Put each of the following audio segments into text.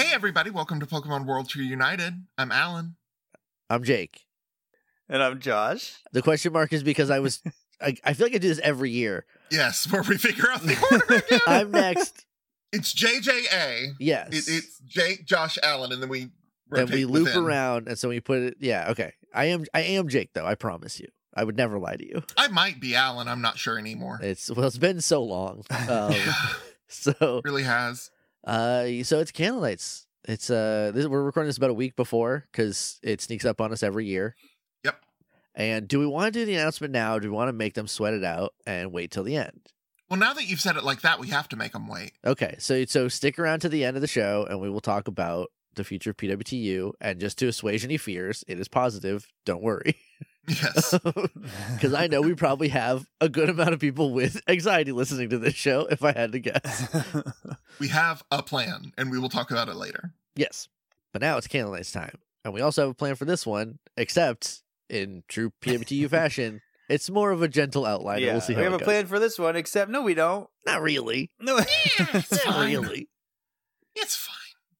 Hey everybody, welcome to Pokemon World Tour United. I'm Alan. I'm Jake. And I'm Josh. The question mark is because I feel like I do this every year. Yes, where we figure out the order again. I'm next. It's JJA. Yes. It's Jake, Josh, Alan, and then we rotate Then we loop within. around, and so we put it. Yeah, okay. I am Jake, though. I promise you. I would never lie to you. I might be Alan. I'm not sure anymore. It's been so long. So It really has. so it's Candle Nights. It's we're recording this about a week before because it sneaks up on us every year. Yep. And do we want to do the announcement now? Or do we want to make them sweat it out and wait till the end? Well, now that you've said it like that, we have to make them wait. Okay, so stick around to the end of the show, and we will talk about the future of PWTU. And just to assuage any fears, it is positive. Don't worry. Yes. Because I know we probably have a good amount of people with anxiety listening to this show, if I had to guess. We have a plan, and we will talk about it later. Yes. But now it's Candle Nights time. And we also have a plan for this one, except in true PWTU fashion, it's more of a gentle outline. Yeah, We'll see how we have it a goes. plan for this one, except no, we don't. Not really. No. It's Not fine. really. It's fine.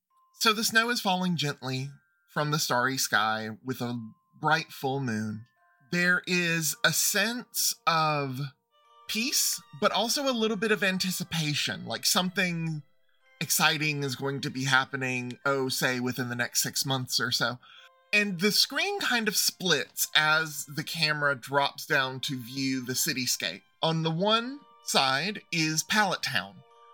So the snow is falling gently from the starry sky with a bright full moon. There is a sense of peace, but also a little bit of anticipation, like something exciting is going to be happening, say within the next 6 months or so. And the screen kind of splits as the camera drops down to view the cityscape. On the one side is Pallet Town.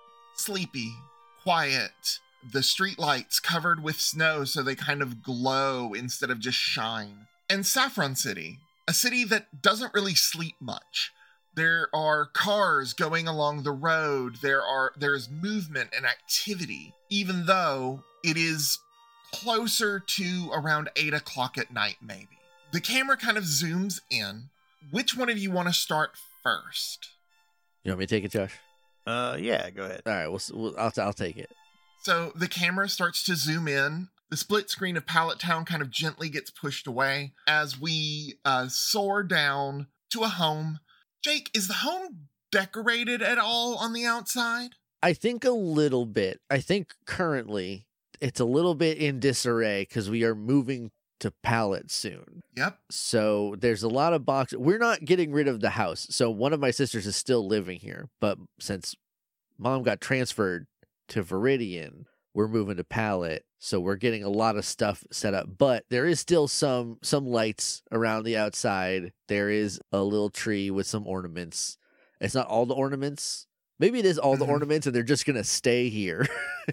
Sleepy, quiet, the streetlights covered with snow so they kind of glow instead of just shine. And Saffron City, a city that doesn't really sleep much. There are cars going along the road. There's movement and activity, even though it is closer to around 8 o'clock at night, maybe. The camera kind of zooms in. Which one of you want to start first? You want me to take it, Josh? Yeah, go ahead. All right, I'll take it. So the camera starts to zoom in. The split screen of Pallet Town kind of gently gets pushed away as we soar down to a home. Jake, is the home decorated at all on the outside? I think a little bit. I think currently it's a little bit in disarray because we are moving to Pallet soon. Yep. So there's a lot of boxes. We're not getting rid of the house. So one of my sisters is still living here. But since mom got transferred to Viridian, we're moving to Pallet. So we're getting a lot of stuff set up. But there is still some lights around the outside. There is a little tree with some ornaments. It's not all the ornaments. Maybe it is all the ornaments and they're just going to stay here.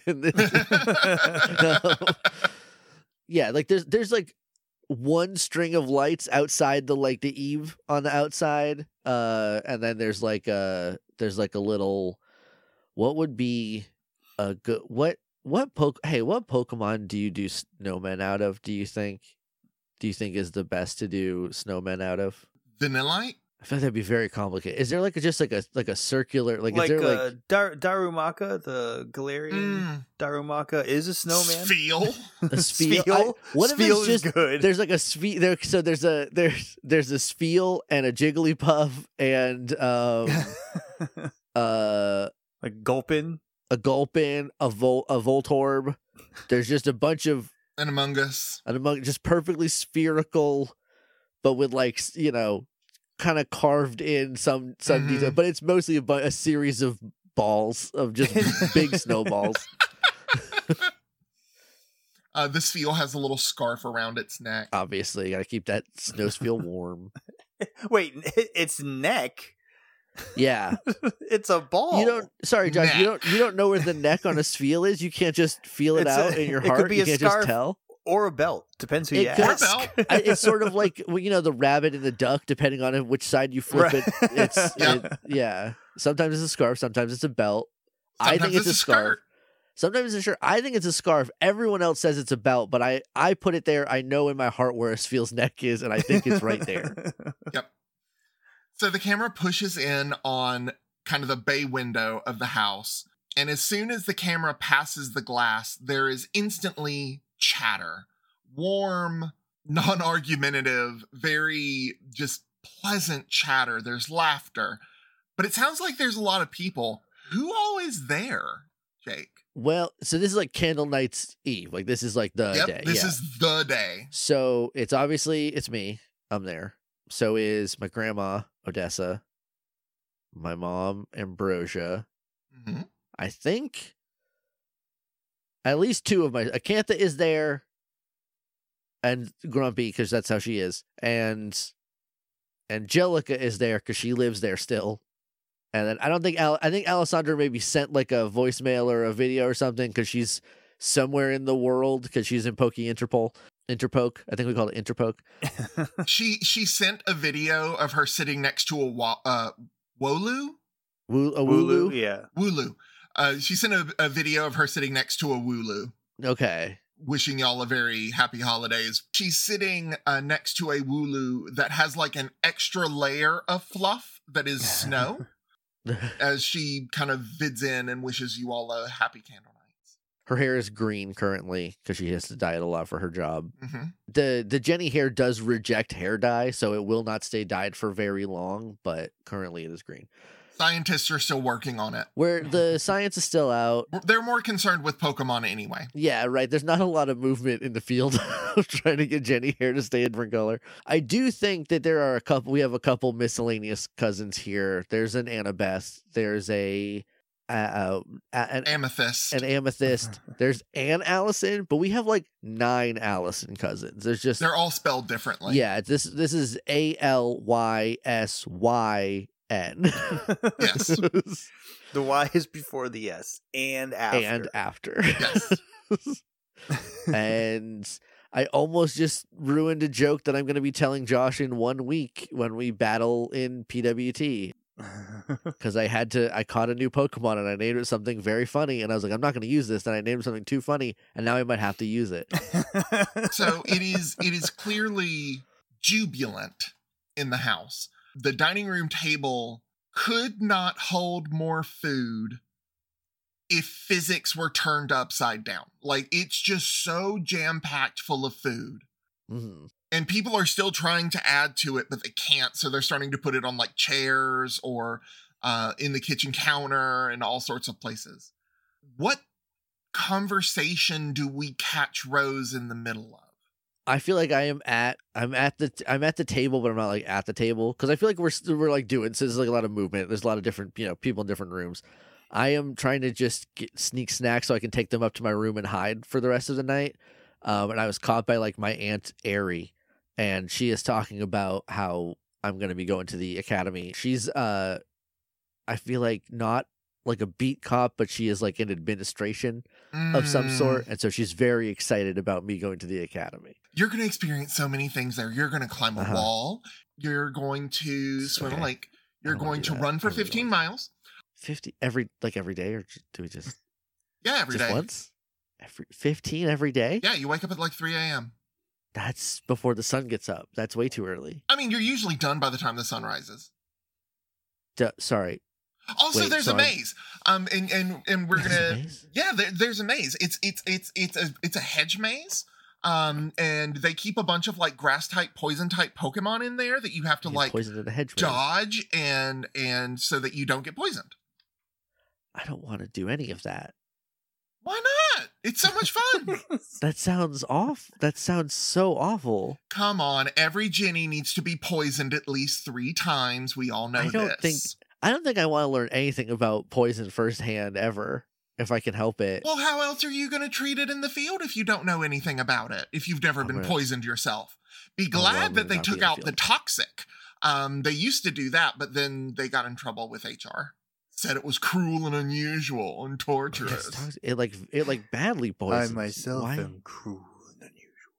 Yeah, like there's like one string of lights outside the eave on the outside. And then there's like a little, what would be a good, what Pokemon do you do snowmen out of, do you think is the best to do snowmen out of? Vanillite? I feel like that'd be very complicated. Is there just a circular is there Darumaka, the Galarian Darumaka is a snowman. Spheal? a Spheal? What if Spheal it's is just good. There's like a Spheal there, so there's a Spheal and a Jigglypuff and like Gulpin, a Gulpin, a Voltorb. There's just a bunch of And Among Us. just perfectly spherical, but with kind of carved in some detail, but it's mostly a series of balls of just big snowballs. The Spheal has a little scarf around its neck. Obviously, you gotta keep that snow Spheal warm. Wait, its neck. Yeah, It's a ball. Sorry, Josh. Neck. You don't know where the neck on a Spheal is. You can't just feel it out in your it heart. could be You a can't scarf. just tell. Or a belt. Depends who you It could- ask. Or a belt. It's sort of like the rabbit and the duck, depending on which side you flip Right. it. Yeah. Sometimes it's a scarf. Sometimes it's a belt. I Sometimes think it's a scarf. skirt. Sometimes it's a shirt. I think it's a scarf. Everyone else says it's a belt, but I put it there. I know in my heart where a Spheal's neck is, and I think it's right there. Yep. So the camera pushes in on kind of the bay window of the house. And as soon as the camera passes the glass, there is instantly chatter. Warm, non-argumentative, very just pleasant chatter. There's laughter. But it sounds like there's a lot of people. Who all is there? Jake? Well, so this is like Candle Night's Eve. Like this is like the day. This is the day. So it's me. I'm there. So is my grandma, Odessa, my mom, Ambrosia. Mm-hmm. I think at least two of my Acantha is there, and Grumpy because that's how she is, and Angelica is there because she lives there still. And then I think Alessandra maybe sent like a voicemail or a video or something because she's somewhere in the world because she's in Interpoke. I think we call it Interpoke. She sent a video of her sitting next to a Wooloo? A Wooloo? Yeah. Wooloo. She sent a video of her sitting next to a Wooloo. Okay. Wishing y'all a very happy holidays. She's sitting next to a Wooloo that has like an extra layer of fluff that is snow as she kind of vids in and wishes you all a happy Candle Nights. Her hair is green currently because she has to dye it a lot for her job. Mm-hmm. The Jenny hair does reject hair dye, so it will not stay dyed for very long, but currently it is green. Scientists are still working on it. Where the science is still out. They're more concerned with Pokemon anyway. Yeah, right. There's not a lot of movement in the field of trying to get Jenny hair to stay a different color. I do think that we have a couple miscellaneous cousins here. There's an Annabeth. There's an Amethyst. An Amethyst. There's an Allison, but we have like 9 Allison cousins. They're all spelled differently. Yeah, this is ALYSYN. Yes. The Y is before the S and after. Yes. And I almost just ruined a joke that I'm going to be telling Josh in 1 week when we battle in PWT. Because I caught a new Pokemon and I named it something very funny, and I was like, I'm not going to use this. Then I named something too funny, and now I might have to use it. So it is clearly jubilant in the house. The dining room table could not hold more food if physics were turned upside down. Like, it's just so jam-packed full of food. Mm-hmm. And people are still trying to add to it, but they can't. So they're starting to put it on like chairs or in the kitchen counter and all sorts of places. What conversation do we catch Rose in the middle of? I feel like I'm at the table, but I'm not like at the table because I feel like we're like doing. So there's like a lot of movement. There's a lot of different people in different rooms. I am trying to just sneak snacks so I can take them up to my room and hide for the rest of the night. And I was caught by like my aunt Ari, and she is talking about how I'm going to be going to the academy. She's I feel like not like a beat cop, but she is like in administration of some sort, and so she's very excited about me going to the academy. You're going to experience so many things there. You're going to climb a wall. You're going to swim a lake. You're going to run for 15 miles. 50 every day, or do we just? Yeah, every just day. Once? 15 every day? Yeah, you wake up at like 3 a.m. That's before the sun gets up. That's way too early. I mean, you're usually done by the time the sun rises. Sorry. Also, there's a maze. And we're gonna there's a maze. It's a hedge maze. And they keep a bunch of like grass type, poison type Pokemon in there that you have to like dodge and so that you don't get poisoned. I don't want to do any of that. Why not? It's so much fun. That sounds off. That sounds so awful. Come on, every Jenny needs to be poisoned at least 3 times. We all know this. I don't think I want to learn anything about poison firsthand ever, if I can help it. Well, how else are you going to treat it in the field if you don't know anything about it? If you've never been poisoned yourself? Be glad that they took out the toxic. They used to do that, but then they got in trouble with HR. Said it was cruel and unusual and torturous. It badly poisons. I myself am cruel and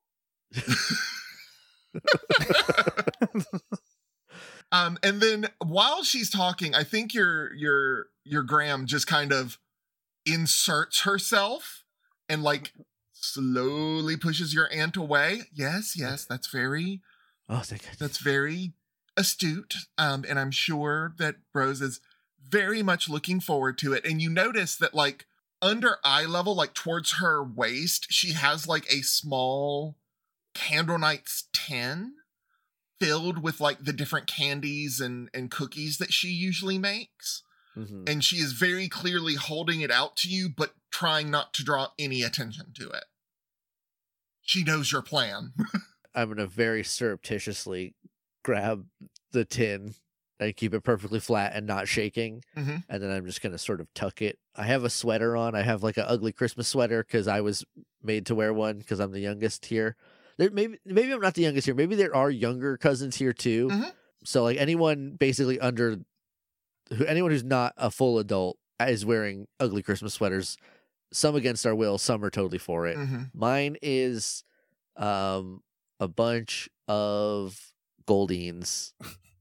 unusual. And then while she's talking, I think your Graham just kind of inserts herself and like slowly pushes your aunt away. Yes, that's very that's very astute. And I'm sure that Rose is very much looking forward to it. And you notice that like under eye level, like towards her waist, she has like a small Candle Nights tin filled with like the different candies and cookies that she usually makes. Mm-hmm. And she is very clearly holding it out to you, but trying not to draw any attention to it. She knows your plan. I'm going to very surreptitiously grab the tin and keep it perfectly flat and not shaking. Mm-hmm. And then I'm just going to sort of tuck it. I have a sweater on. I have like an ugly Christmas sweater because I was made to wear one because I'm the youngest here. Maybe I'm not the youngest here. Maybe there are younger cousins here too. Mm-hmm. So like anyone basically anyone who's not a full adult is wearing ugly Christmas sweaters. Some against our will, some are totally for it. Mm-hmm. Mine is a bunch of Goldines.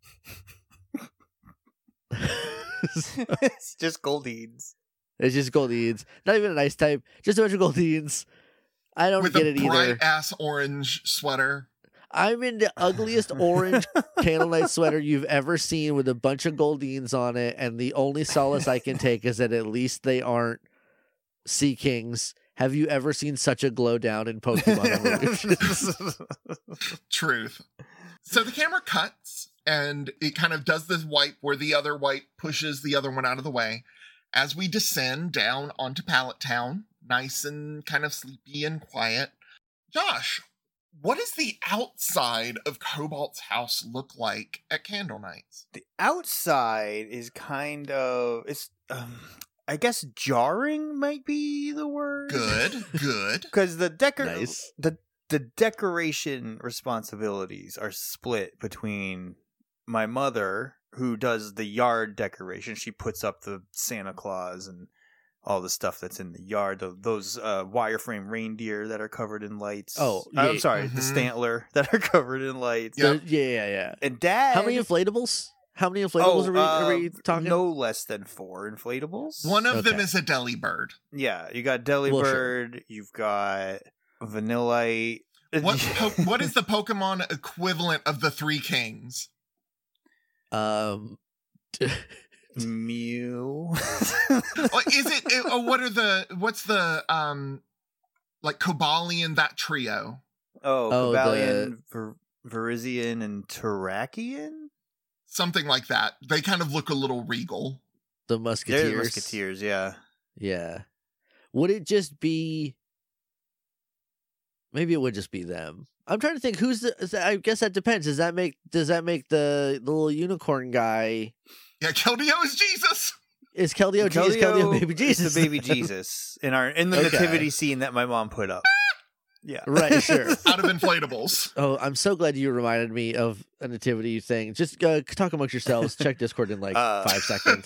It's just Goldines. It's just Goldines. Not even a nice type. Just a bunch of Goldines. I don't get it either. With a bright-ass orange sweater. I'm in the ugliest orange candlelight sweater you've ever seen with a bunch of Goldines on it, and the only solace I can take is that at least they aren't Sea Kings. Have you ever seen such a glow down in Pokemon Evolution? Truth. So the camera cuts, and it kind of does this wipe where the other wipe pushes the other one out of the way as we descend down onto Pallet Town, nice and kind of sleepy and quiet. Josh, what does the outside of Cobalt's house look like at Candle Nights? The outside is kind of, I guess jarring might be the word. Good. Because Nice. the decoration responsibilities are split between my mother, who does the yard decoration. She puts up the Santa Claus and all the stuff that's in the yard. Those wireframe reindeer that are covered in lights. Oh, yeah. I'm sorry, the Stantler that are covered in lights. Yep. Yeah. And Dad, How many inflatables? Are we talking? No less than 4 inflatables. One of them Okay. is a Delibird. Yeah, you got Delibird, Sure. you've got Vanillite. What is the Pokemon equivalent of the Three Kings? Mew. Is it? What's the like Cobalion, that trio? Cobalion, Virizion, and Terrakion? Something like that. They kind of look a little regal. The Musketeers. They're the Musketeers, yeah. Yeah. Would it just be? Maybe it would just be them. I'm trying to think who's I guess that depends. Does that make the little unicorn guy? Yeah, Keldeo is Jesus. Is Keldeo baby Jesus? Is the baby Jesus in the nativity scene that my mom put up. Yeah. Right, sure. Out of inflatables. Oh, I'm so glad you reminded me of a nativity thing. Just talk amongst yourselves. Check Discord in like 5 seconds.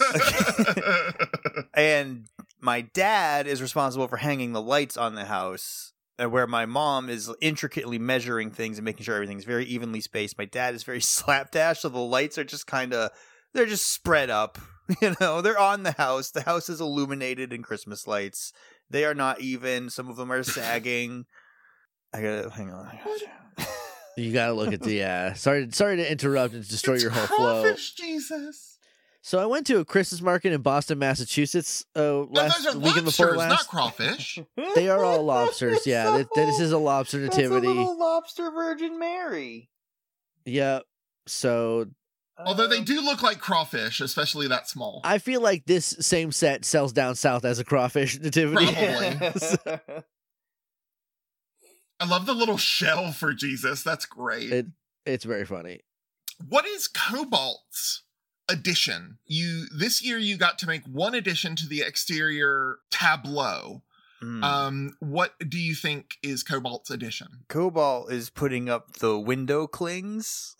And my dad is responsible for hanging the lights on the house, and where my mom is intricately measuring things and making sure everything's very evenly spaced. My dad is very slapdash, so the lights are just they're just spread up. You know, they're on the house. The house is illuminated in Christmas lights. They are not even. Some of them are sagging. I gotta hang on. You gotta look at the sorry to interrupt and destroy your whole flow. Crawfish Jesus. So I went to a Christmas market in Boston, Massachusetts last those are weekend lobsters, before last. not crawfish. They are all lobsters. Yeah, this is a lobster nativity. That's a little lobster Virgin Mary. Yeah. So Although they do look like crawfish, especially that small. I feel like this same set sells down south as a crawfish nativity. Probably. I love the little shell for Jesus. That's great. It's very funny. What is Cobalt's addition? This year you got to make one addition to the exterior tableau. What do you think is Cobalt's addition? Cobalt is putting up the window clings.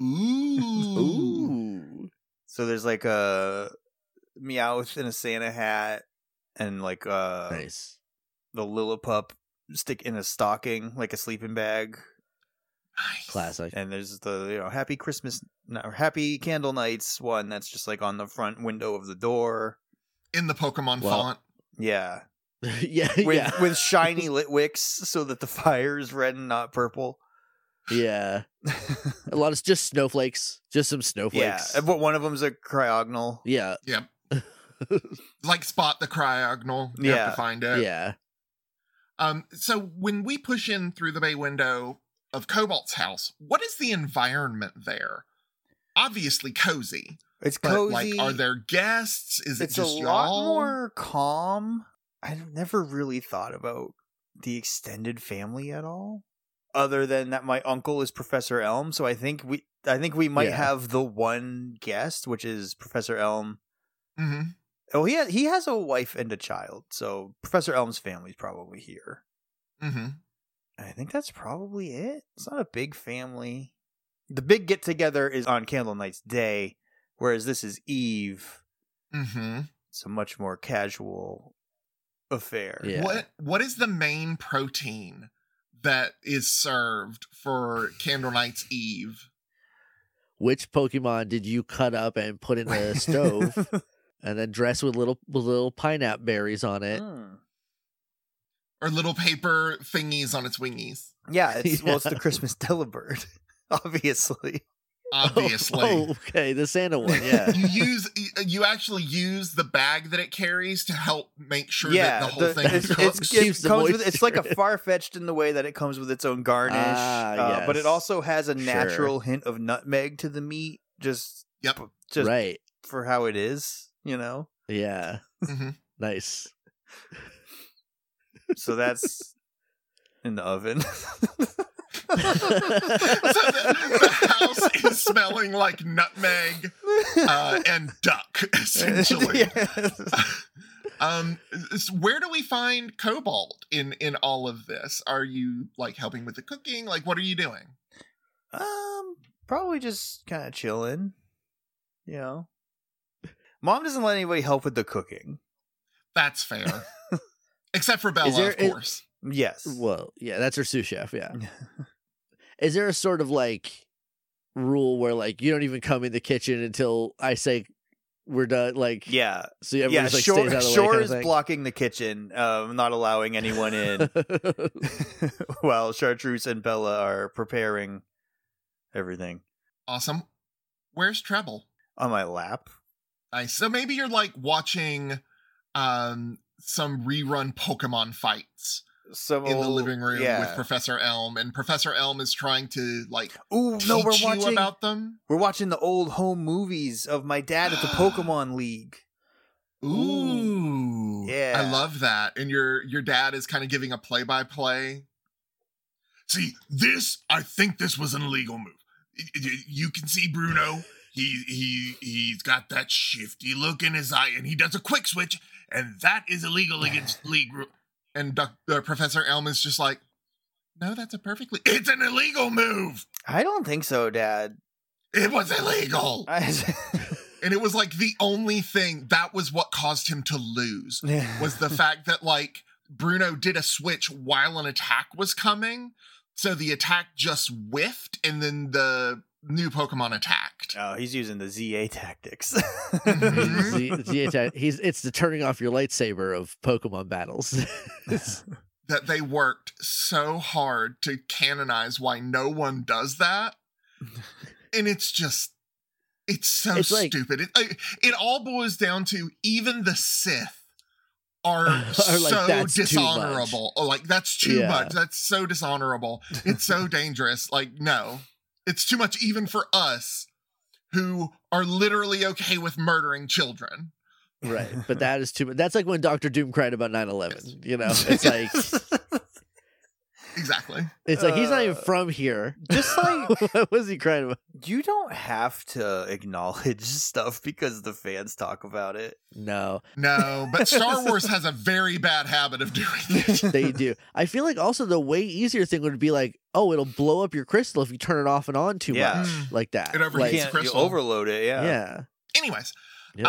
Ooh. So there's like a Meowth in a Santa hat, and like Nice. the Lillipup stick in a stocking, like a sleeping bag. Nice. Classic. And there's the Happy Christmas or Happy Candle Nights one that's just like on the front window of the door In the Pokemon font. Yeah, yeah. with shiny lit wicks so that the fire is red and not purple. Yeah. A lot of just snowflakes. Just some snowflakes. Yeah, but one of them's a Cryogonal. Yeah. Yep. Like Spot the Cryogonal. You have to find it. Yeah. So when we push in through the bay window of Cobalt's house, what is the environment there? Obviously cozy. It's But, cozy. like, are there guests? Is it It's just a y'all? lot more calm. I've never really thought about the extended family at all, other than that my uncle is Professor Elm. So I think we might have the one guest, which is Professor Elm. Mm-hmm. Oh, he has a wife and a child, so Professor Elm's family's probably here. Mm-hmm. I think that's probably it. It's not a big family. The big get together is on Candlenight's Day, whereas this is Eve. Mm-hmm. It's a much more casual affair. Yeah. What is the main protein that is served for Candlenight's Eve? Which Pokemon did you cut up and put in a stove and then dress with little pineapple berries on it? Or little paper thingies on its wingies? Yeah, it's the Christmas Delibird, obviously. Obviously. Oh, okay, the Santa one, yeah. You actually use the bag that it carries to help make sure Yeah, that the whole thing is cooked. Keeps the it's like a Far-Fetched in the way that it comes with its own garnish, yes. but it also has a natural hint of nutmeg to the meat, just right. for how it is, you know? Yeah. Mm-hmm. Nice. So that's in the oven. So the house is smelling like nutmeg and duck, essentially. Where do we find Cobalt in all of this? Are you like helping with the cooking? Like, what are you doing? Probably just kind of chilling. You know, Mom doesn't let anybody help with the cooking. That's fair, except for Bella, of course. Yes. Well, yeah, that's her sous chef. Yeah. Is there a sort of like rule where like you don't even come in the kitchen until I say we're done? Like, yeah. So everybody's like stays out of the way. Shore kind is of thing? blocking the kitchen, not allowing anyone in, while Chartreuse and Bella are preparing everything. Awesome. Where's Treble? On my lap. Nice. So maybe you're like watching some rerun Pokemon fights. In the living room with Professor Elm, and Professor Elm is trying to like teach you about them. We're watching the old home movies of my dad at the Pokemon League. Ooh, yeah, I love that. And your dad is kind of giving a play-by-play. See, I think this was an illegal move. You can see Bruno. He's got that shifty look in his eye, and he does a quick switch, and that is illegal against league rules. And Professor Elm is just like, no, it's an illegal move. I don't think so, Dad. It was illegal. And it was like the only thing that was what caused him to lose was the fact that like Bruno did a switch while an attack was coming. So the attack just whiffed and then the new Pokemon attacked. Oh, he's using the ZA tactics. It's the turning off your lightsaber of Pokemon battles. That they worked so hard to canonize why no one does that. And it's so stupid. It all boils down to even the Sith are like, so dishonorable. Like, that's too much. That's so dishonorable. It's so dangerous. Like, no. It's too much even for us who are literally okay with murdering children. Right. But that is too much. That's like when Dr. Doom cried about 9/11. You know, it's like... Exactly. It's like, he's not even from here. Just like... What was he crying about? You don't have to acknowledge stuff because the fans talk about it. No, but Star Wars has a very bad habit of doing it. They do. I feel like also the way easier thing would be like, oh, it'll blow up your crystal if you turn it off and on too much. Like that. It overheats You crystal. overload it, Yeah. Anyways, Yep.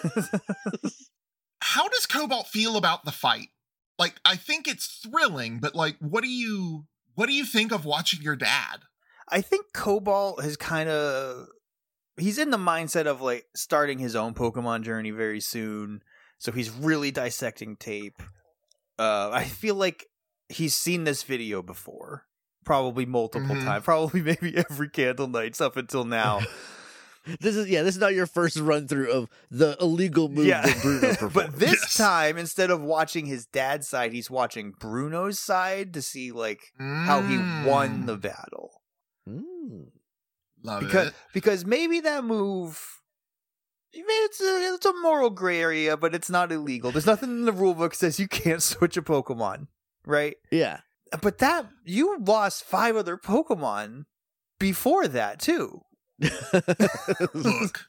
how does Cobalt feel about the fight? Like, I think it's thrilling, but like, what do you think of watching your dad? I think Cobalt has he's in the mindset of like starting his own Pokemon journey very soon. So he's really dissecting tape. I feel like he's seen this video before, probably multiple times, probably maybe every Candle Nights up until now. This is not your first run through of the illegal move that Bruno performed. But this time, instead of watching his dad's side, he's watching Bruno's side to see like how he won the battle. Love it. Because maybe that move It's a moral gray area, but it's not illegal. There's nothing in the rule book says you can't switch a Pokemon, right? Yeah. But you lost 5 other Pokemon before that too. Look.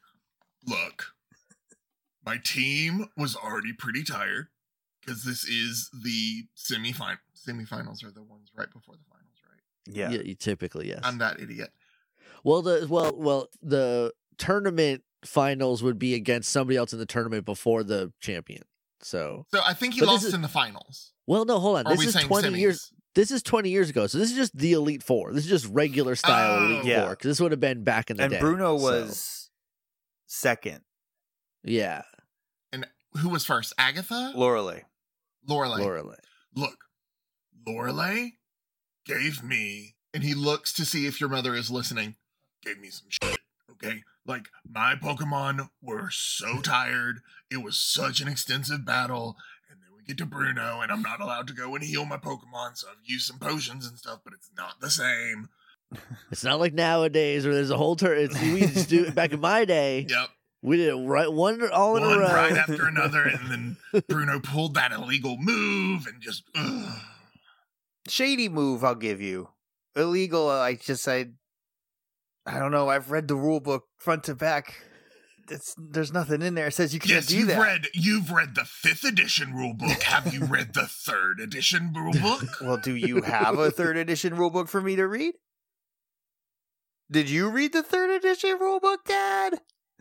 My team was already pretty tired because this is the semifinals are the ones right before the finals, right? Yeah. You typically, yes. I'm that idiot. Well, the tournament finals would be against somebody else in the tournament before the champion. So I think he But lost in the finals. well, no, hold on. Or are This we is saying 20 semis? years. This is 20 years ago. So this is just the Elite Four. This is just regular style Oh. Elite Yeah. Four. Because this would have been back in the And day. Bruno so, was second. yeah, And who was first? Agatha? Lorelei. Lorelei. Look, Lorelei gave me, and he looks to see if your mother is listening, gave me some shit, okay? Like, my Pokemon were so tired. It was such an extensive battle. And then we get to Bruno, and I'm not allowed to go and heal my Pokemon, so I've used some potions and stuff, but it's not the same. It's not like nowadays where there's a whole turn. We used to do it back in my day. Yep. We did it right one all in a One row. right after another, and then Bruno pulled that illegal move and just, ugh. Shady move, I'll give you. Illegal, I don't know. I've read the rule book front to back. There's nothing in there that says you can't Yes, do that. you've read the 5th edition rule book. Have you read the 3rd edition rule book? Well, do you have a 3rd edition rule book for me to read? Did you read the 3rd edition rule book, Dad?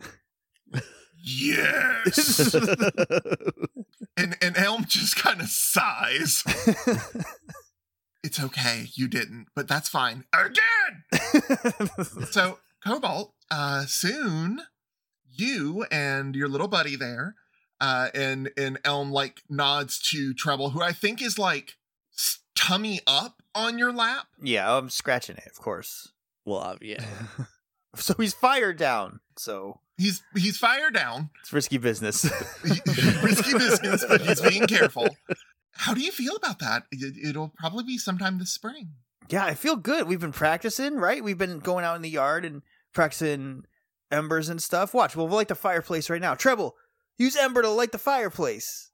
Yes. and Elm just kind of sighs. It's okay, you didn't, but that's fine. Again! So, Cobalt, soon you and your little buddy there, and Elm like nods to Treble, who I think is like tummy up on your lap. Yeah, I'm scratching it, of course. Well, yeah. So he's fired down. So He's fired down. it's risky business. Risky business, but he's being careful. How do you feel about that? It'll probably be sometime this spring. Yeah, I feel good. We've been practicing, right? We've been going out in the yard and practicing embers and stuff. Watch, we'll light the fireplace right now. Treble, use Ember to light the fireplace.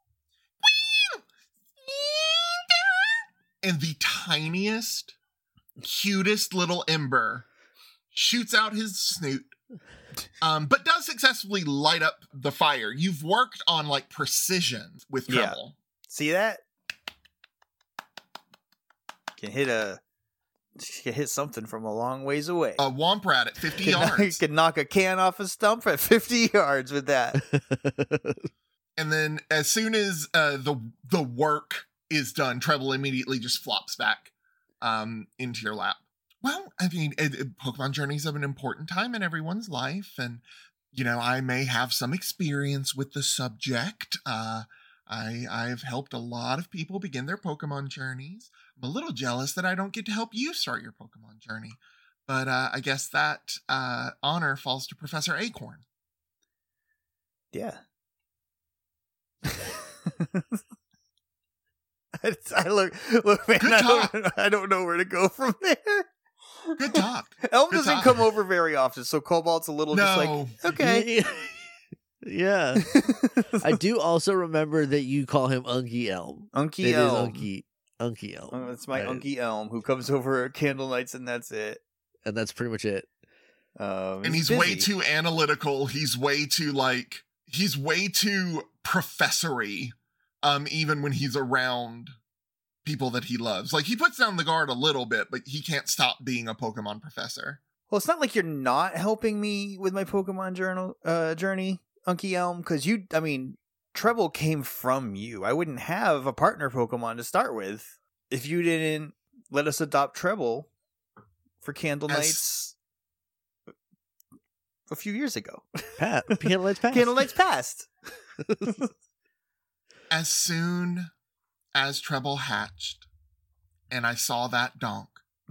And the tiniest, cutest little Ember shoots out his snoot, but does successfully light up the fire. You've worked on like precision with Yeah. Treble. See that? Can hit something from a long ways away. A Womp Rat at 50 yards. Can knock a can off a stump at 50 yards with that. And then as soon as the work is done, Treble immediately just flops back into your lap. Well, I mean, Pokemon journeys have an important time in everyone's life, and I may have some experience with the subject. I've helped a lot of people begin their Pokemon journeys. I'm a little jealous that I don't get to help you start your Pokemon journey, but I guess that honor falls to Professor Acorn. Yeah. I look, man, Good talk. I don't know where to go from there. Good talk. Elm Good doesn't talk. come over very often, so Cobalt's a little just like, No. okay. Yeah. I do also remember that you call him Unky Elm. Unky It Elm. is Unky Elm. Oh, it's my Right. Unky Elm who comes over at candle nights, and that's it. And that's pretty much it. And he's way busy. too analytical. He's way too professory. Even when he's around people that he loves. Like, he puts down the guard a little bit, but he can't stop being a Pokemon professor. Well, it's not like you're not helping me with my Pokemon journey, Unky Elm, because Treble came from you. I wouldn't have a partner Pokemon to start with if you didn't let us adopt Treble for Candle Nights a few years ago. Candlelight's past. Candle Nights passed. As soon as Treble hatched and I saw that donk,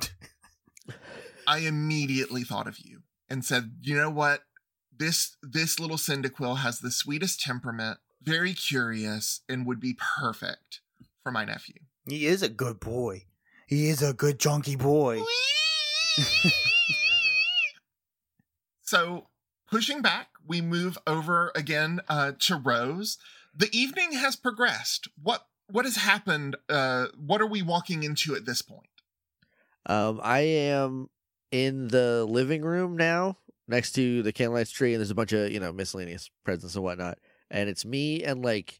I immediately thought of you and said, you know what? This little Cyndaquil has the sweetest temperament, very curious, and would be perfect for my nephew. He is a good boy. He is a good junky boy. So pushing back, we move over again to Rose. The evening has progressed. What has happened? What are we walking into at this point? I am in the living room now, next to the candlelight tree, and there's a bunch of miscellaneous presents and whatnot. And it's me and like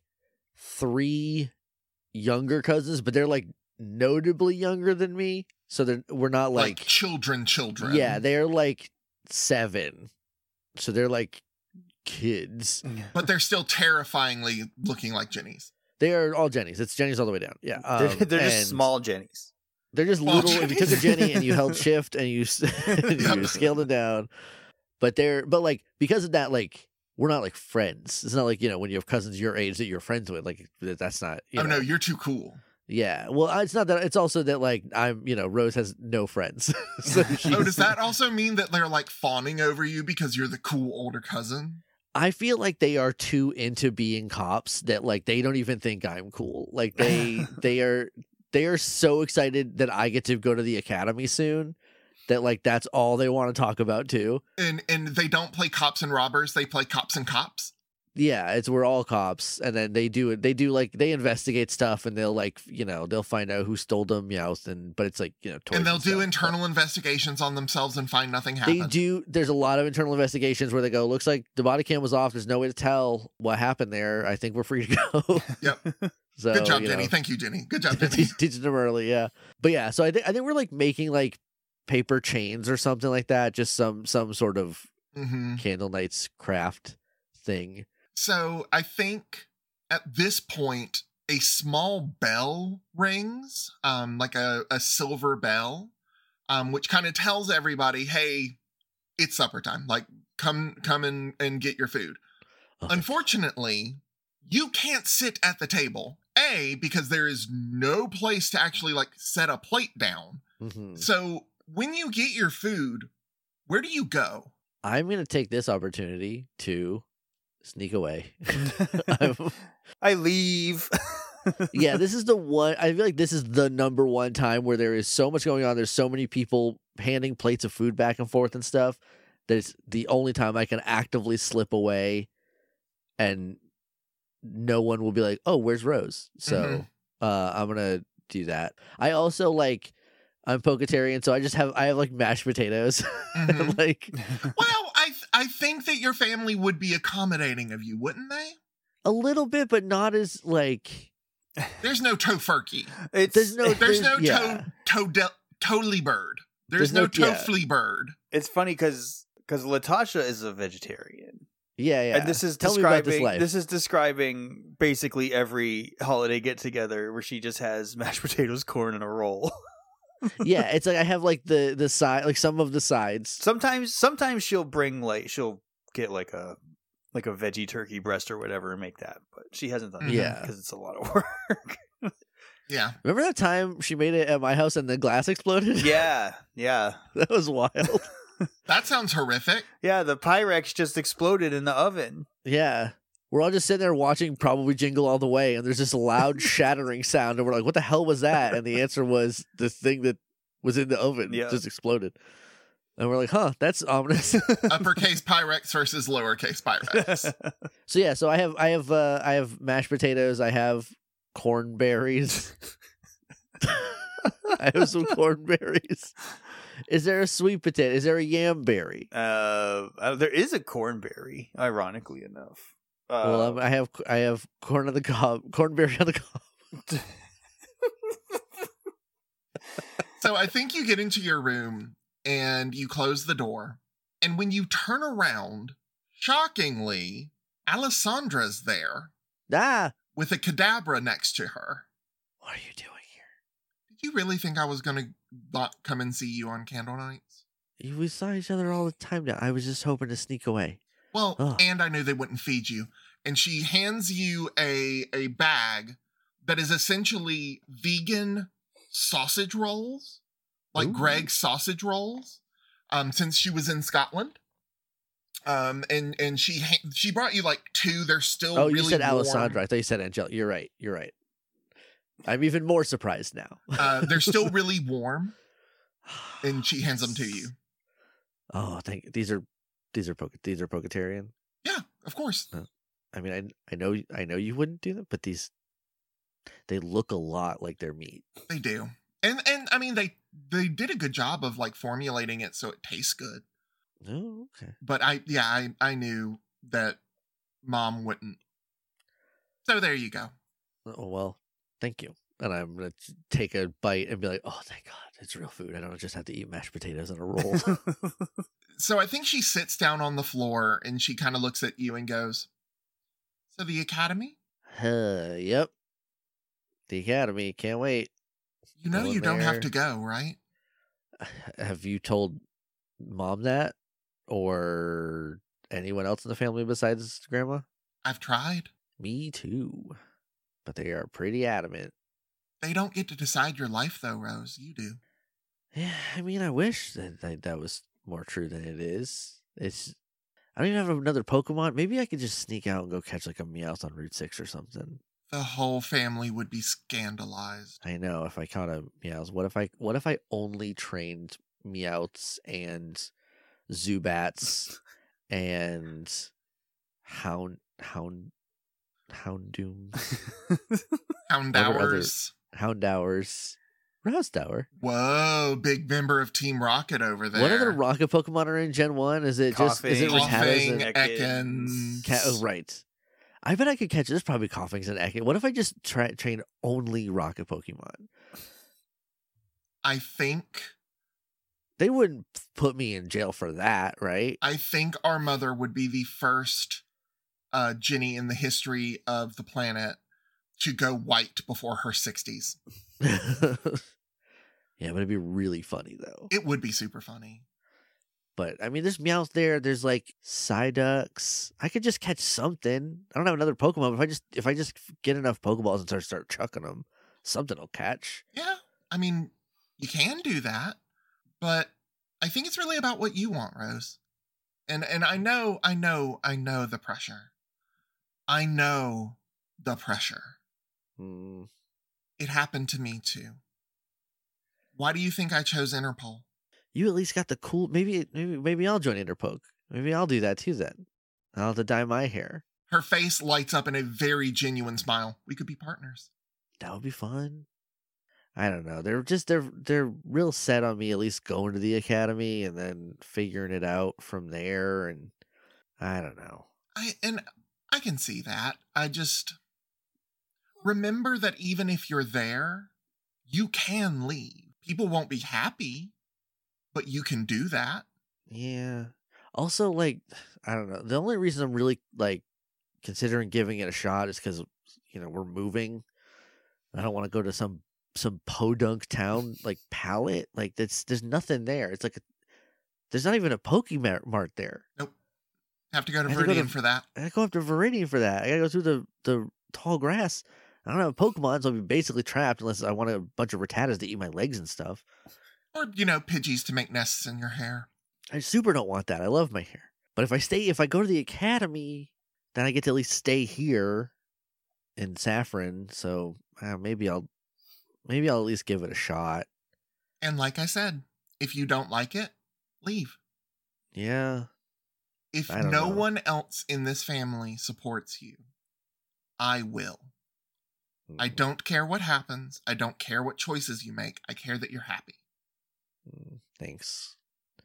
3 younger cousins, but they're like notably younger than me, so we're not like children. Yeah, they're like 7, so they're like kids, but they're still terrifyingly looking like Jennies. They are all Jennies. It's Jennies all the way down. Yeah, they're just small Jennies. They're just Small little. Jennies. If you took a Jenny and you held shift and you you scaled it down, but like because of that, like we're not like friends. It's not like when you have cousins your age that you're friends with. Like that's not. No, you're too cool. Yeah, well, it's not that. It's also that like Rose has no friends. So does that also mean that they're like fawning over you because you're the cool older cousin? I feel like they are too into being cops that like they don't even think I'm cool. Like they are so excited that I get to go to the academy soon that like that's all they want to talk about too. And they don't play cops and robbers; they play cops and cops. Yeah, we're all cops, and then they do they investigate stuff, and they'll like they'll find out who stole them, but it's like toys and they'll do stuff, internal investigations on themselves and find nothing happened. They do. There's a lot of internal investigations where they go, looks like the body cam was off. There's no way to tell what happened there. I think we're free to go. Yep. So good job, Jenny. Thank you, Jenny. Good job, Jenny. Teaching them early, yeah. But yeah, so I think we're like making like paper chains or something like that. Just some sort of Candle Nights craft thing. So I think at this point, a small bell rings, like a silver bell, which kind of tells everybody, hey, it's supper time. Like, come and get your food. Okay. Unfortunately, you can't sit at the table. A, because there is no place to actually like set a plate down. Mm-hmm. So when you get your food, where do you go? I'm going to take this opportunity to sneak away. I leave. Yeah, this is the one. I feel like this is the number one time where there is so much going on. There's so many people handing plates of food back and forth and stuff. That it's the only time I can actively slip away, and no one will be like, "Oh, where's Rose?" So I'm gonna do that. I also like. I'm Pocatarian, so I have like mashed potatoes. Like, well, I think that your family would be accommodating of you, wouldn't they? A little bit, but not as like. There's no tofurkey. There's no totally bird. There's no tofly bird. It's funny because Latasha is a vegetarian. Yeah. And this is Tell me about this life. This is describing basically every holiday get together where she just has mashed potatoes, corn, and a roll. Yeah, it's like I have like the side, like some of the sides. Sometimes she'll get like a veggie turkey breast or whatever and make that, but she hasn't done that because it's a lot of work. Yeah. Remember that time she made it at my house and the glass exploded? Yeah. That was wild. That sounds horrific. Yeah, the Pyrex just exploded in the oven. Yeah. We're all just sitting there watching Probably Jingle All the Way, and there's this loud shattering sound, and we're like, what the hell was that? And the answer was the thing that was in the oven just exploded. And we're like, huh, that's ominous. Uppercase Pyrex versus lowercase Pyrex. So I have mashed potatoes, I have cornberries. I have some cornberries. Is there a sweet potato? Is there a yamberry? There is a cornberry, ironically enough. Well, I have corn on the cob, cornberry on the cob. So I think you get into your room and you close the door. And when you turn around, shockingly, Alessandra's there. With a cadabra next to her. What are you doing here? Did you really think I was going to not come and see you on Candle Nights? We saw each other all the time now. I was just hoping to sneak away. Well, and I knew they wouldn't feed you. And she hands you a bag that is essentially vegan sausage rolls, like Greg's sausage rolls, since she was in Scotland. And she brought you like 2. They're still really you said warm. Alessandra. I thought you said Angela. You're right. I'm even more surprised now. They're still really warm. And she hands them to you. Oh, these are These are Poketarian. Yeah, of course. I mean, I know you wouldn't do them, but they look a lot like their meat. They do. And I mean, they did a good job of like formulating it so it tastes good. Oh, okay. But I knew that Mom wouldn't. So there you go. Oh, well, thank you. And I'm going to take a bite and be like, oh, thank God, it's real food. I don't just have to eat mashed potatoes in a roll. So I think she sits down on the floor and she kind of looks at you and goes, so the academy? Yep. The academy. Can't wait. You know Going you don't have there. to go, right? Have you told Mom that? Or anyone else in the family besides Grandma? I've tried. Me too. But they are pretty adamant. They don't get to decide your life, though, Rose. You do. Yeah, I mean, I wish that was more true than it is. I don't even have another Pokemon. Maybe I could just sneak out and go catch like a Meowth on Route 6 or something. The whole family would be scandalized. I know, if I caught a Meowth. What if I only trained Meowths and Zubats and Houndooms? Houndours. Houndours. Rousedour. Whoa, big member of Team Rocket over there. What other Rocket Pokemon are in Gen 1? Is it Coughing, Rattatas and Ekans. Oh, right. I bet I could catch. There's probably Coughings and Ekans. What if I just train only Rocket Pokemon? I think They wouldn't put me in jail for that, right? I think our mother would be the first Ginny in the history of the planet to go white before her 60s. Yeah, but it'd be really funny though. It would be super funny. But I mean, there's Meowth there. There's like Psyducks. I could just catch something. I don't have another Pokemon. But if I just get enough Pokeballs and start chucking them, something will catch. Yeah, I mean, you can do that, but I think it's really about what you want, Rose. And I know the pressure. I know the pressure. Mm. It happened to me too. Why do you think I chose Interpol? You at least got the cool. Maybe I'll join Interpoke. Maybe I'll do that too. Then I'll have to dye my hair. Her face lights up in a very genuine smile. We could be partners. That would be fun. I don't know. They're real set on me at least going to the academy and then figuring it out from there. And I don't know. I can see that. I just remember that even if you're there, you can leave. People won't be happy, but you can do that. Yeah. Also, like, I don't know. The only reason I'm really like considering giving it a shot is because we're moving. I don't want to go to some podunk town like Pallet. Like there's nothing there. It's like there's not even a Pokemart there. Nope. Have to go to Viridian for that. I go up to Viridian for that. I gotta go through the tall grass. I don't have a Pokemon, so I'll be basically trapped unless I want a bunch of Rattatas to eat my legs and stuff. Or, Pidgeys to make nests in your hair. I super don't want that. I love my hair. But if I go to the academy, then I get to at least stay here in Saffron. So maybe I'll at least give it a shot. And like I said, if you don't like it, leave. Yeah. If no one else in this family supports you, I will. I don't care what happens. I don't care what choices you make. I care that you're happy. Thanks.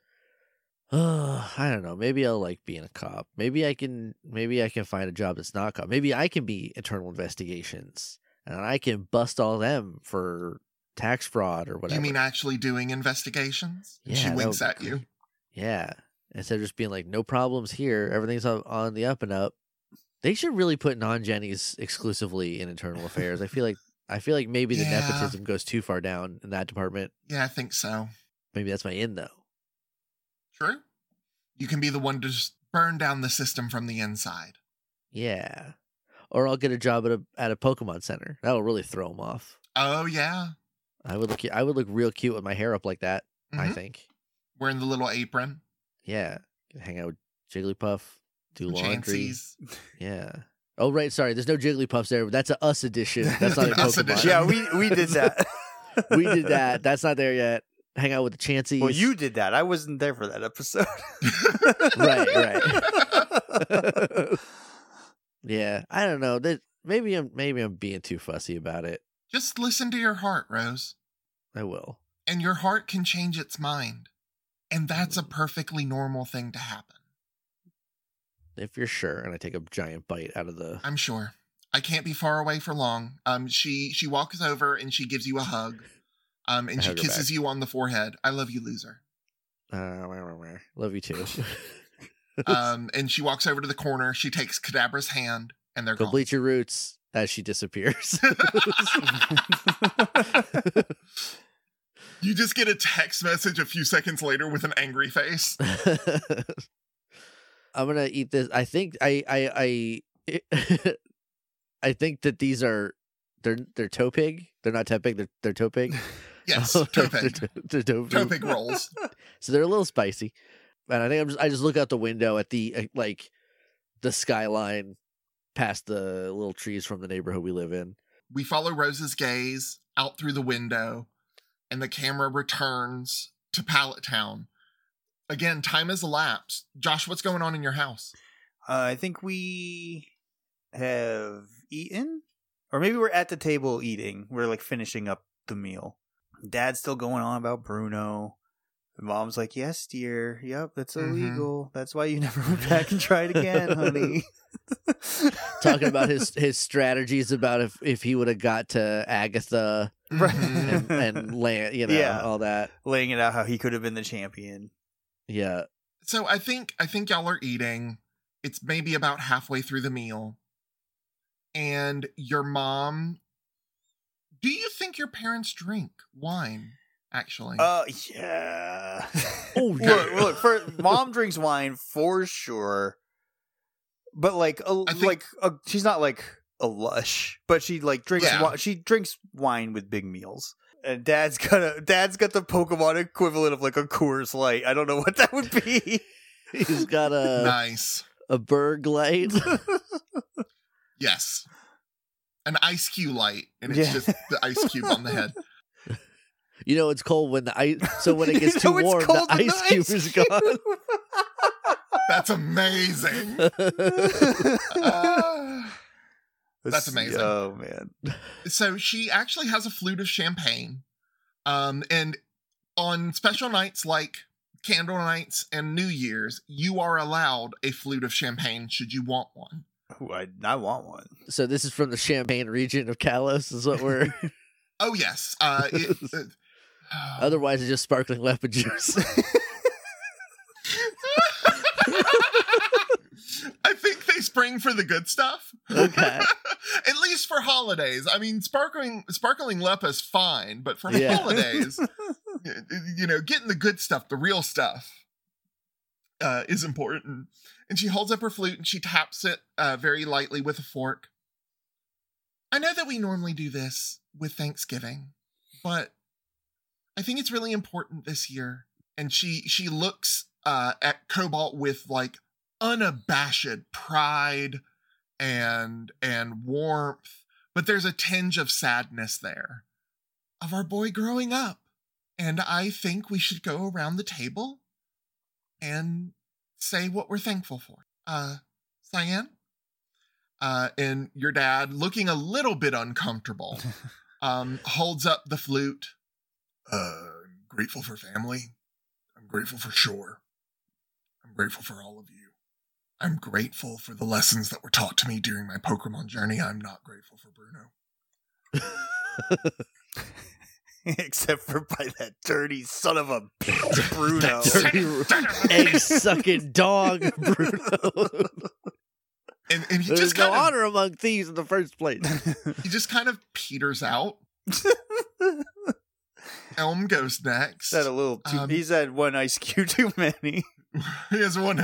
I don't know. Maybe I'll like being a cop. Maybe I can find a job that's not cop. Maybe I can be internal investigations and I can bust all them for tax fraud or whatever. You mean actually doing investigations? Yeah, she winks at you. Yeah. Instead of just being like, no problems here. Everything's on the up and up. They should really put non-Jennies exclusively in internal affairs. I feel like maybe the nepotism goes too far down in that department. Yeah, I think so. Maybe that's my in though. True. You can be the one to just burn down the system from the inside. Yeah. Or I'll get a job at a Pokemon center. That'll really throw them off. Oh yeah. I would look real cute with my hair up like that. Mm-hmm. I think. Wearing the little apron. Yeah. Hang out with Jigglypuff. Do laundry. Chances. Yeah. Oh right, sorry. There's no Jigglypuffs there. But that's an Us edition. That's not a Us Pokemon. edition. Yeah, we did that. We did that. That's not there yet. hang out with the Chanceys. Well, you did that. I wasn't there for that episode. Right. Yeah, I don't know. That maybe I'm being too fussy about it. Just listen to your heart, Rose. I will. And your heart can change its mind. And that's a perfectly normal thing to happen. If you're sure. And I take a giant bite out of the... I'm sure. I can't be far away for long. She walks over and she gives you a hug. And she kisses you on the forehead. I love you, loser. Love you too. And she walks over to the corner. She takes Kadabra's hand and they're Go gone. bleach your roots as she disappears. You just get a text message a few seconds later with an angry face. I'm gonna eat this. I think I think that these are they're toe pig. They're not tepig. They're toe pig. Yes, toe pig. They're toe Toe-pig rolls. So they're a little spicy. And I think I just look out the window at the the skyline past the little trees from the neighborhood we live in. We follow Rose's gaze out through the window, and the camera returns to Pallet Town. Again, time has elapsed. Josh, what's going on in your house? I think we have eaten, or maybe we're at the table eating. We're like finishing up the meal. Dad's still going on about Bruno. Mom's like, yes, dear. Yep, that's illegal. Mm-hmm. That's why you never went back and tried again, honey. Talking about his strategies about if he would have got to Agatha and land, all that. Laying it out how he could have been the champion. Yeah. So I think y'all are eating. It's maybe about halfway through the meal. And your mom... Do you think your parents drink wine, actually? Yeah. Oh, look, Mom drinks wine for sure. But she's not like a lush, but she like drinks she drinks wine with big meals. And Dad's got the Pokemon equivalent of like a Coors Light. I don't know what that would be. He's got a Berg Light. Yes. An Ice Cube light, and it's just the ice cube on the head. You know it's cold when the ice. So when it gets too warm, the ice cube is gone. That's amazing. That's amazing. Oh man! So she actually has a flute of champagne, and on special nights like candle nights and New Year's, you are allowed a flute of champagne should you want one. Ooh, I want one. So this is from the Champagne region of Kalos, is what we're... Oh, yes. Otherwise, it's just sparkling lemon juice. I think they spring for the good stuff. Okay. At least for holidays. I mean, sparkling Lepa's fine, but for holidays, getting the good stuff, the real stuff, is important. And she holds up her flute and she taps it very lightly with a fork. I know that we normally do this with Thanksgiving, but I think it's really important this year. And she looks at Cobalt with like unabashed pride and warmth, but there's a tinge of sadness there of our boy growing up. And I think we should go around the table and say what we're thankful for. Cyan? And your dad, looking a little bit uncomfortable, holds up the flute. Grateful for family. I'm grateful for Shore. I'm grateful for all of you. I'm grateful for the lessons that were taught to me during my Pokemon journey. I'm not grateful for Bruno. Except for by that dirty son of a bitch, Bruno. Dirty egg-sucking dog, Bruno. And he There's just no honor among thieves in the first place. He just kind of peters out. Elm goes next. He's had a little too, he's had one ice cube too many. He has one.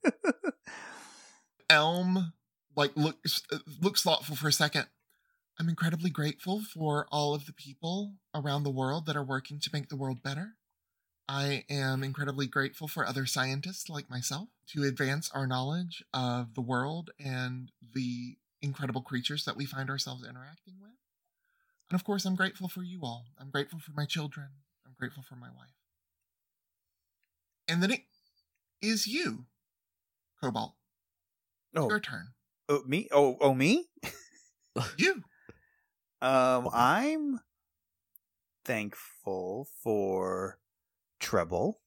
Elm looks thoughtful for a second. I'm incredibly grateful for all of the people around the world that are working to make the world better. I am incredibly grateful for other scientists like myself to advance our knowledge of the world and the incredible creatures that we find ourselves interacting with. And of course, I'm grateful for you all. I'm grateful for my children. I'm grateful for my wife. And then it is you, Cobalt. Oh, Your turn. me? Oh, me? You. I'm thankful for Treble.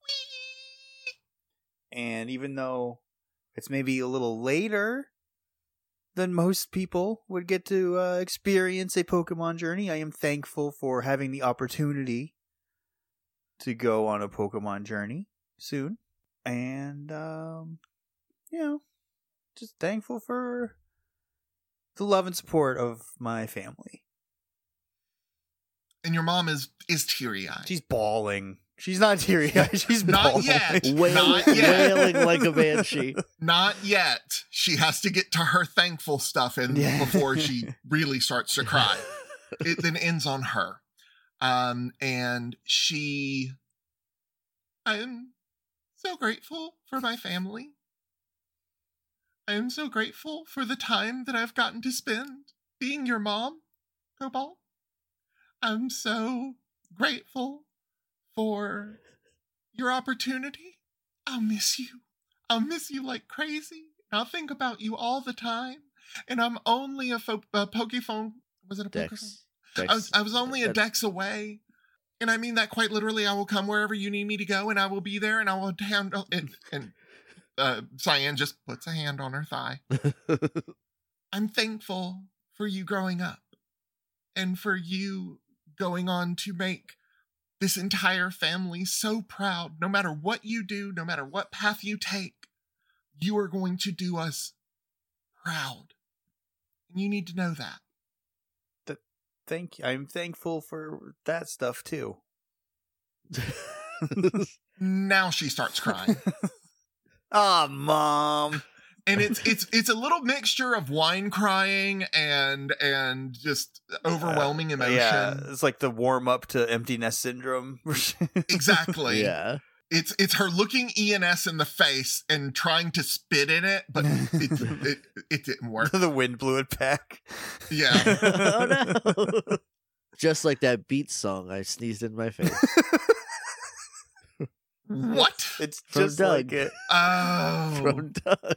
And even though it's maybe a little later than most people would get to experience a Pokemon journey, I am thankful for having the opportunity to go on a Pokemon journey soon. And, just thankful for the love and support of my family. And your mom is teary-eyed. She's bawling. She's not teary-eyed. She's Not bawling. yet. Wailing, Not yet. wailing like a banshee. Not yet. She has to get to her thankful stuff before she really starts to cry. It then ends on her. And I'm so grateful for my family. I am so grateful for the time that I've gotten to spend being your mom, Cobalt. I'm so grateful for your opportunity. I'll miss you. I'll miss you like crazy. I'll think about you all the time. And I'm only a Pokephone. Was it a Pokephone? Dex. I was only a Dex away. And I mean that quite literally. I will come wherever you need me to go, and I will be there, and I will handle it. And Cyan just puts a hand on her thigh. I'm thankful for you growing up and for you going on to make this entire family so proud. No matter what you do, no matter what path you take, you are going to do us proud. And you need to know that. Thank you. I'm thankful for that stuff too. Now she starts crying. Ah, Mom. And it's a little mixture of whine crying and just overwhelming emotion. Yeah, it's like the warm up to empty nest syndrome. Exactly. Yeah. It's her looking ENS in the face and trying to spit in it, but it didn't work. The wind blew it back. Yeah. Oh no. Just like that Beats song I sneezed in my face. What? It's From just Doug. like it. Oh. From Doug.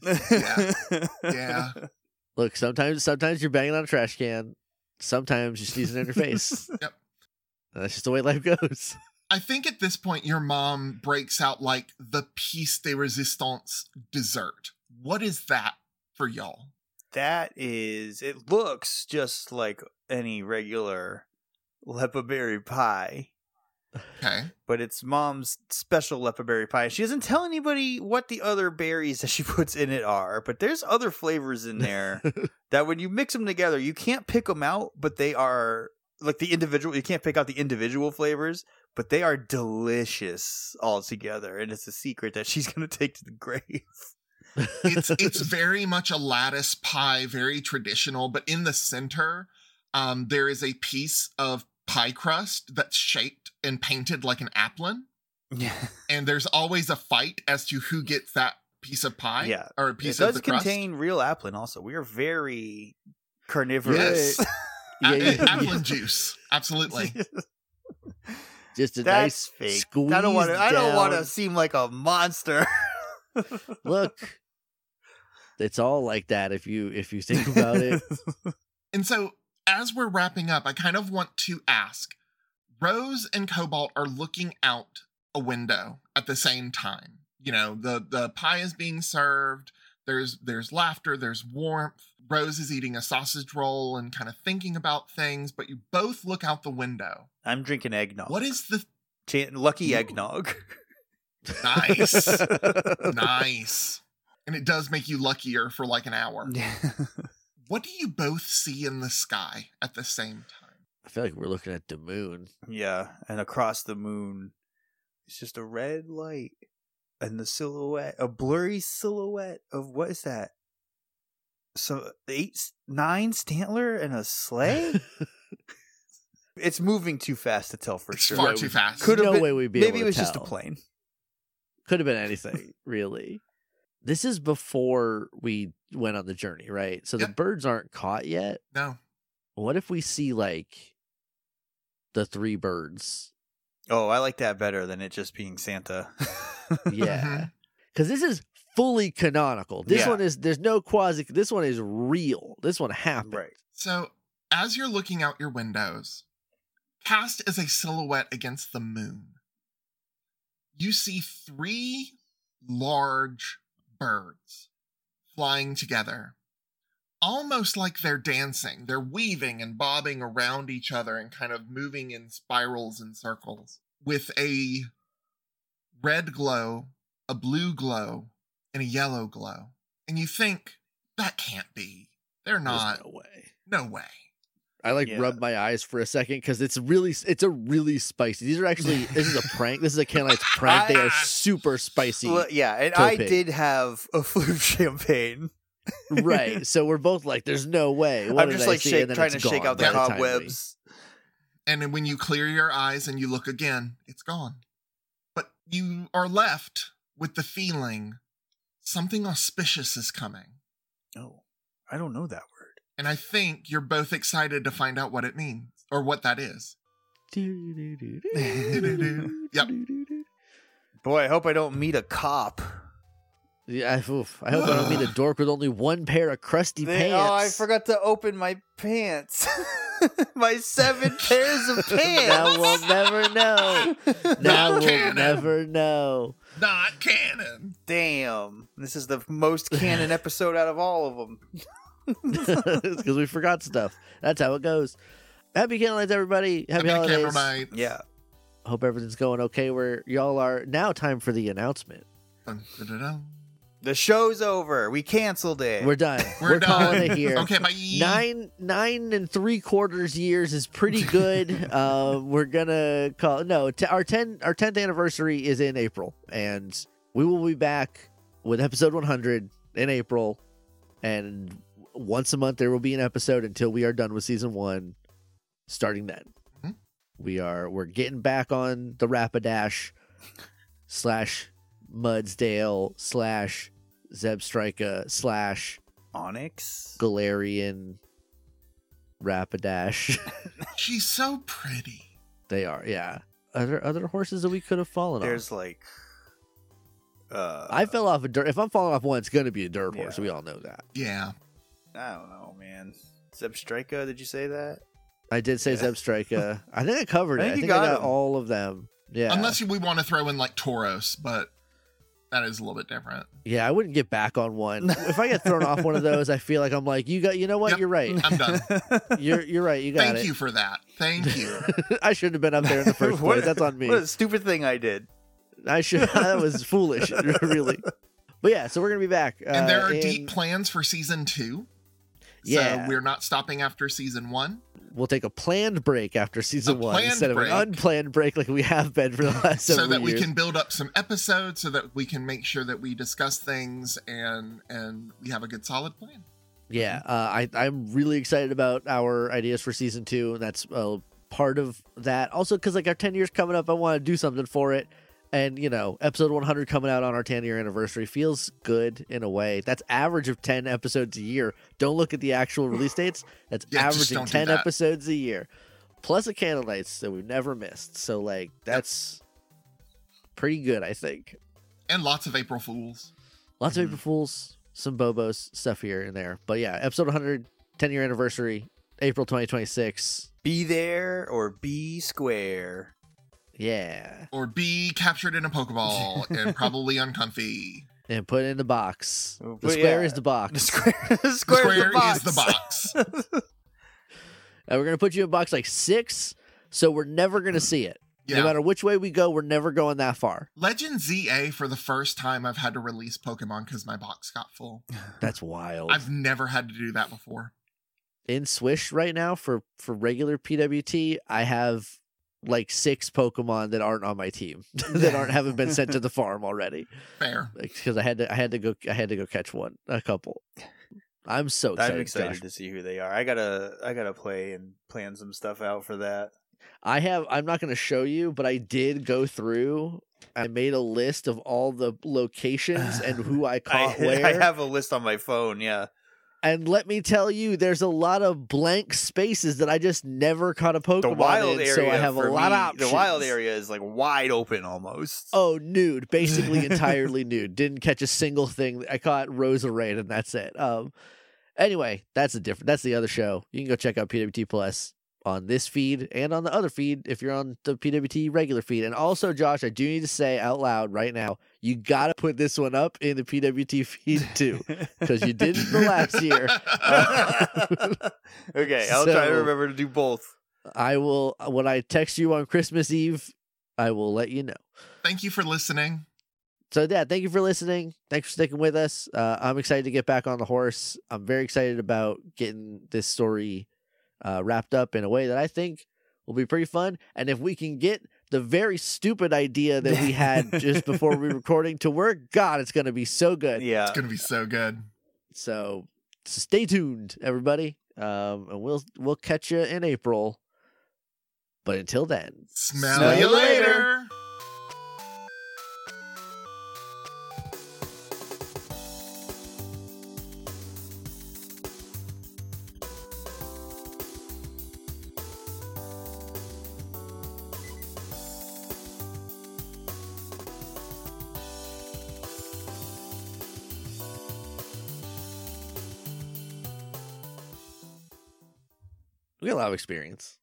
Yeah. Look, sometimes you're banging on a trash can. Sometimes you're sneezing in your face. Yep. That's just the way life goes. I think at this point your mom breaks out like the piece de resistance dessert. What is that for y'all? That is, it looks just like any regular lepaberry pie. Okay. But it's Mom's special lepaberry pie. She doesn't tell anybody what the other berries that she puts in it are, but there's other flavors in there that when you mix them together, you can't pick them out, but they are like the individual, you can't pick out the individual flavors, but they are delicious all together. And it's a secret that she's going to take to the grave. It's very much a lattice pie, very traditional, but in the center, there is a piece of pie crust that's shaped and painted like an applin. Yeah. And there's always a fight as to who gets that piece of pie. Yeah. Or a piece it of the crust. does contain real applin also. We are very carnivorous. Yes. Yeah, Applin juice. Absolutely. Just a That's nice fake. squeeze. I don't want to down. seem like a monster. Look, it's all like that if you think about it. And so as we're wrapping up, I kind of want to ask, Rose and Cobalt are looking out a window at the same time. You know, the pie is being served. There's laughter, there's warmth. Rose is eating a sausage roll and kind of thinking about things, but you both look out the window. I'm drinking eggnog. What is the Lucky eggnog. nice? Nice. And it does make you luckier for like an hour. What do you both see in the sky at the same time? I feel like we're looking at the moon. Yeah, and across the moon, it's just a red light and the silhouette, a blurry silhouette of what is that? So 9 Stantler and a sleigh? It's moving too fast to tell for It's sure. far too fast. Could have No been, way we'd be maybe able it was to just a tell. plane. Could have been anything, really. This is before we went on the journey, right? So the Yep. birds aren't caught yet. No. What if we see like the 3 birds Oh, I like that better than it just being Santa. Yeah. Because this is fully canonical. This Yeah. one is, there's no quasi, this one is real. This one happened. Right. So, as you're looking out your windows, cast as a silhouette against the moon, you see 3 large birds flying together, almost like they're dancing. They're weaving and bobbing around each other and kind of moving in spirals and circles with a red glow, a blue glow, and a yellow glow. And you think, that can't be. They're There's not. no way. No way. I Yeah. rub my eyes for a second because it's a really spicy. These are actually, this is a prank. This is a Canelites prank. They are super spicy. Well, yeah, and Toe I pig. did have a flu champagne. Right. So we're both like, there's no way. What I'm did just I like see? And then trying it's to shake gone out the by time we- cobwebs. And then when you clear your eyes and you look again, it's gone. But you are left with the feeling something auspicious is coming. Oh, I don't know that word. And I think you're both excited to find out what it means or what that is. Yep. Boy, I hope I don't meet a cop. Yeah, I hope I don't meet a dork with only one pair of crusty pants. Oh, I forgot to open my pants. My 7 pairs of pants. Now we'll never know. Now Not we'll canon. never know. Not canon. Damn. This is the most canon episode out of all of them. It's because we forgot stuff. That's how it goes. Happy Candlelights, everybody. Happy Happy holidays. Camera Night. Yeah. Hope everything's going okay where y'all are. Now time for the announcement. Dun, dun, dun, dun. The show's over. We canceled it. We're done. We're done. calling it here. Okay, bye. 9 3/4 years is pretty good. We're gonna call our 10th anniversary is in April, and we will be back with episode 100 in April, and once a month there will be an episode until we are done with season 1. Starting then, Mhm. we're getting back on the Rapidash / Mudsdale / Zebstrika / Onyx. Galarian Rapidash. She's so pretty. They are, yeah. Other horses that we could have fallen There's off. like I fell off a dirt. If I'm falling off one, it's going to be a dirt horse. Yeah. We all know that. Yeah. I don't know, man. Zebstrika, did you say that? I did say Yeah. Zebstrika. I think I covered I it. think I you think I got got 'em. all of them. Yeah. Unless we want to throw in like Tauros, but that is a little bit different. Yeah, I wouldn't get back on one. If I get thrown off one of those, I feel like I'm like, you know what? Yep. You're right. I'm done. You're right. You got Thank it. you for that. Thank you. I shouldn't have been up there in the first What- place. That's on me. What a stupid thing I did. I should. That was foolish, really. But yeah, so we're gonna be back. And there are in- deep plans for season 2. Yeah. So we're not stopping after season 1. We'll take a planned break after season 1 planned instead break. of an unplanned break like we have been for the last several So that we years. can build up some episodes so that we can make sure that we discuss things and we have a good solid plan. Yeah, I'm really excited about our ideas for season 2, and that's part of that. Also, because like our 10 years coming up, I want to do something for it. And, episode 100 coming out on our 10-year anniversary feels good in a way. That's average of 10 episodes a year. Don't look at the actual release dates. That's Yeah, just averaging don't do 10 that. episodes a year. Plus a Candlelights that we've never missed. So, like, that's pretty good, I think. And lots of April Fools. Lots of April Fools, some Bobos, stuff here and there. But yeah, episode 100, 10-year anniversary, April 2026. Be there or be square. Yeah. Or be captured in a Pokeball and probably uncomfy. And put it in the box. Oh, The but square yeah. is the box. The square, the The square, square is is the box. And we're going to put you in box like 6, so we're never going to see it. No Yeah. matter which way we go, we're never going that far. Legend ZA, for the first time, I've had to release Pokemon because my box got full. That's wild. I've never had to do that before. In Swish right now for regular PWT, I have like 6 Pokemon that aren't on my team that haven't been sent to the farm already. Fair. Because I had to go catch a couple. I'm so excited. I'm excited Josh. to see who they are. I gotta play and plan some stuff out for that. I'm not going to show you, but I did go through. I made a list of all the locations and who I caught where. I have a list on my phone. Yeah. And let me tell you, there's a lot of blank spaces that I just never caught a Pokemon The wild in, area, so I have a for lot me, of options. The wild area is like wide open almost. Oh, nude, basically entirely nude. Didn't catch a single thing. I caught Roserade, and that's it. Anyway, that's the other show. You can go check out PWT Plus on this feed and on the other feed if you're on the PWT regular feed. And also, Josh, I do need to say out loud right now, you got to put this one up in the PWT feed too, because you didn't the last year. Okay, I'll try to remember to do both. I will, when I text you on Christmas Eve, I will let you know. Thank you for listening. So, yeah, thank you for listening. Thanks for sticking with us. I'm excited to get back on the horse. I'm very excited about getting this story wrapped up in a way that I think will be pretty fun. And if we can get the very stupid idea that we had just before we were recording to work, God, it's going to be so good. Yeah. It's going to be so good. So stay tuned, everybody. And we'll catch you in April. But until then, smell you later. we got a lot of experience.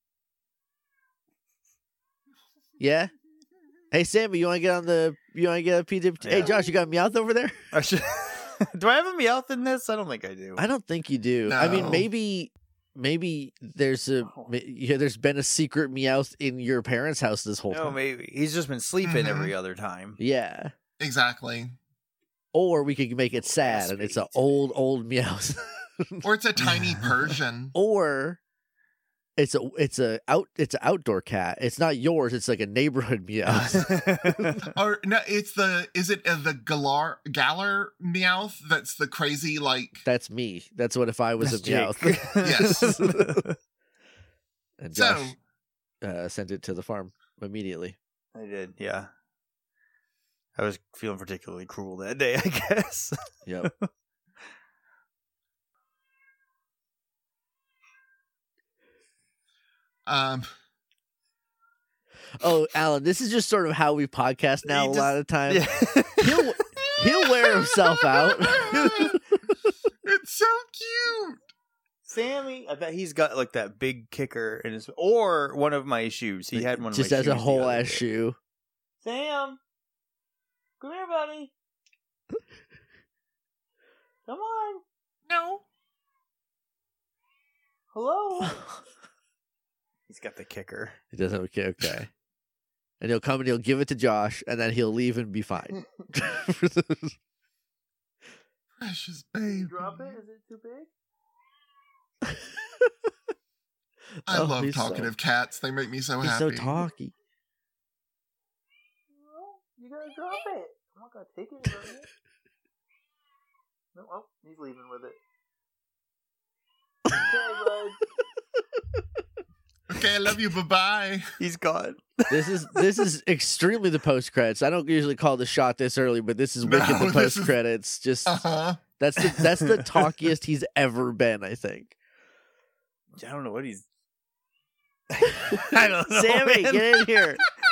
Yeah. Hey Sammy, you want to get a PWT? Yeah. Hey Josh, you got a Meowth over there? I should. Do I have a Meowth in this? I don't think I do. I don't think you do. I mean, No. maybe there's been a secret Meowth in your parents' house this whole No, time. maybe he's just been sleeping Mhm. every other time. Yeah. Exactly. Or we could make it sad and it's an old Meowth. Or it's a tiny Persian. Or it's a outdoor cat. It's not yours. It's like a neighborhood Meowth. Or no, is it the Galar Meowth that's the crazy like That's me. That's what if I was That's a Meowth. Yes. And So Josh sent it to the farm immediately. I did, yeah. I was feeling particularly cruel that day, I guess. Yep. Oh, Alan, this is just sort of how we podcast now. He A just- lot of times, Yeah. he'll wear himself out. it's so cute. Sammy, I bet he's got like that big kicker in his, or one of my shoes. He had one. Just of my as a shoes the whole other ass day. shoe. Sam, come here, buddy. Come on. No. Hello. He's got the kicker. He doesn't. Okay. And he'll come and he'll give it to Josh, and then he'll leave and be fine. Precious baby. Drop it? Is it too big? I Oh, love he's talkative cats. They make me so He's happy. so talky. No, you gotta drop it. I'm not gonna take it from you. No, oh, he's leaving with it. Okay, bud. Okay, I love you. Bye-bye. He's gone. This is extremely the post credits. I don't usually call the shot this early, but this is No, wicked the this post is- credits. Just Uh-huh. that's the talkiest he's ever been, I think. I don't know what he's. I don't know. Sammy, man. get in here.